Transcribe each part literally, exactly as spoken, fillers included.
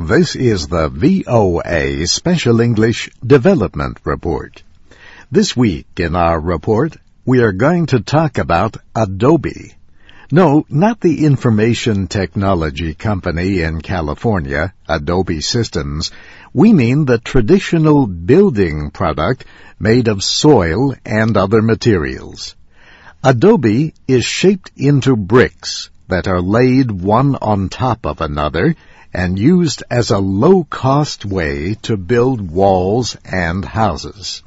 This is the V O A Special English Development Report. This week in our report, we are going to talk about Adobe. No, not the information technology company in California, Adobe Systems. We mean the traditional building product made of soil and other materials. Adobe is shaped into bricks that are laid one on top of another and used as a low-cost way to build walls and houses.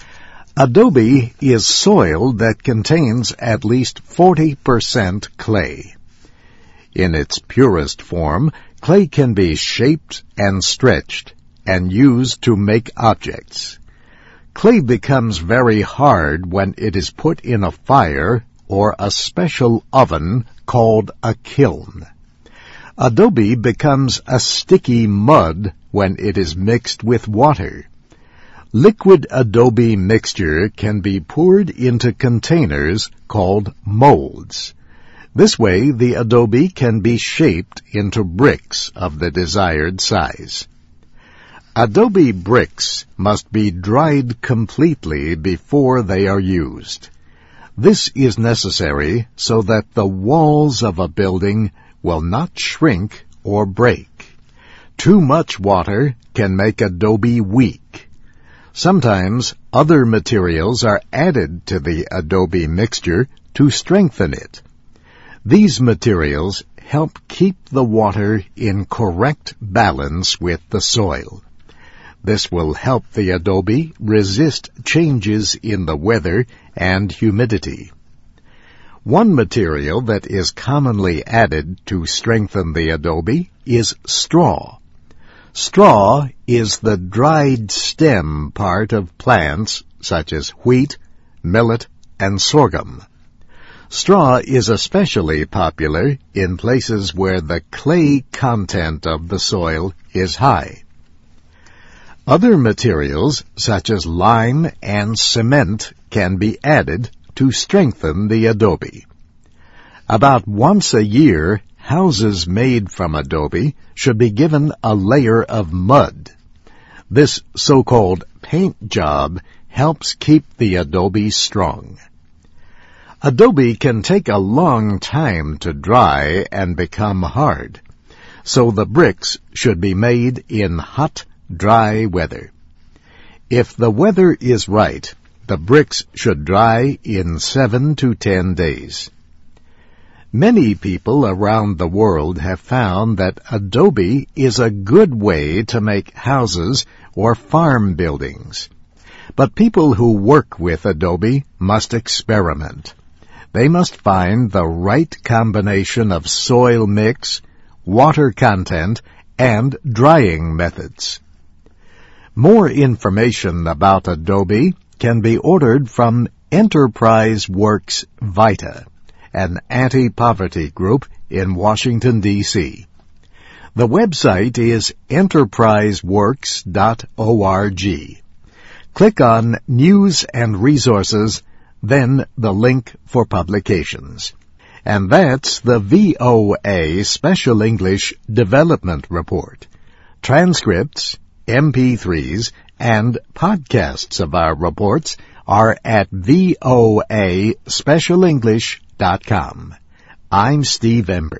Adobe is soil that contains at least forty percent clay. In its purest form, clay can be shaped and stretched and used to make objects. Clay becomes very hard when it is put in a fire or a special oven called a kiln. Adobe becomes a sticky mud when it is mixed with water. Liquid adobe mixture can be poured into containers called molds. This way, the adobe can be shaped into bricks of the desired size. Adobe bricks must be dried completely before they are used. This is necessary so that the walls of a building will not shrink or break. Too much water can make adobe weak. Sometimes other materials are added to the adobe mixture to strengthen it. These materials help keep the water in correct balance with the soil. This will help the adobe resist changes in the weather and humidity. One material that is commonly added to strengthen the adobe is straw. Straw is the dried stem part of plants such as wheat, millet, and sorghum. Straw is especially popular in places where the clay content of the soil is high. Other materials such as lime and cement can be added to strengthen the adobe. About once a year, houses made from adobe should be given a layer of mud. This so-called paint job helps keep the adobe strong. Adobe can take a long time to dry and become hard, so the bricks should be made in hot, dry weather. If the weather is right, the bricks should dry in seven to ten days. Many people around the world have found that adobe is a good way to make houses or farm buildings. But people who work with adobe must experiment. They must find the right combination of soil mix, water content, and drying methods. More information about adobe can be ordered from Enterprise Works Vita, an anti-poverty group in Washington, D C The website is enterprise works dot org. Click on News and Resources, then the link for publications. And that's the V O A Special English Development Report. Transcripts, M P threes, and podcasts of our reports are at V O A special english dot com. I'm Steve Ember.